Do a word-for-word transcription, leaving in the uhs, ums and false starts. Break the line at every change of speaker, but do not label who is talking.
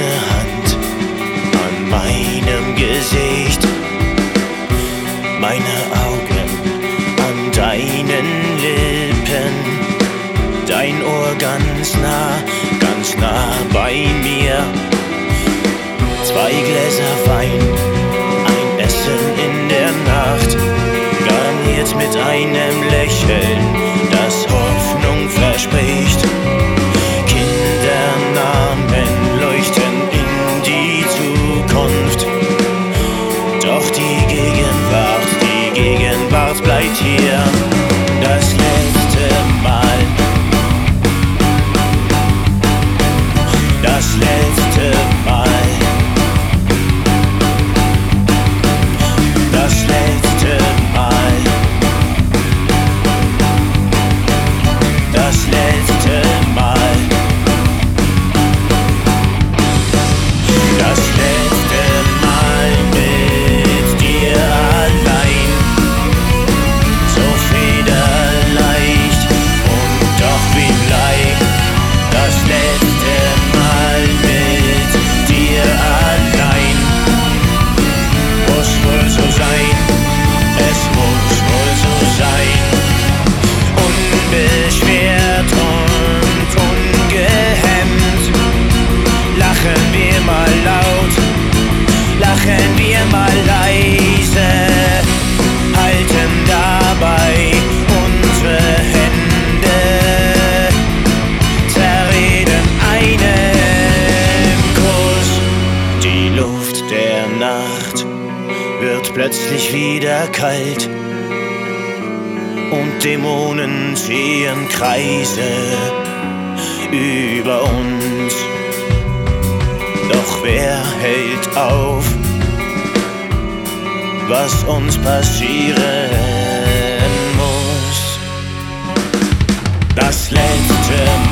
Hand an meinem Gesicht, meine Augen an deinen Lippen, dein Ohr ganz nah, ganz nah bei mir. Zwei Gläser Wein, ein Essen in der Nacht, garniert mit einem Lächeln, das Hoffnung verspricht. Kindernamen leuchten in die Zukunft, doch die Gegenwart, die Gegenwart bleibt hier. Das letzte Mal, das letzte Mal, das letzte Mal, das letzte Mal, das letzte Mal mit dir allein, so federleicht und doch wie Blei. Das letzte Mal mit dir allein, muss wohl so sein, es muss wohl so sein. Unbeschwert und ungehemmt, lachen wir mal laut, lachen wir mal leise, halten dabei unsere Hände, zerreden einen Kuss. Die Luft der Nacht wird plötzlich wieder kalt und Dämonen ziehen Kreise über uns. Doch wer hält auf, was uns passieren muss? Das letzte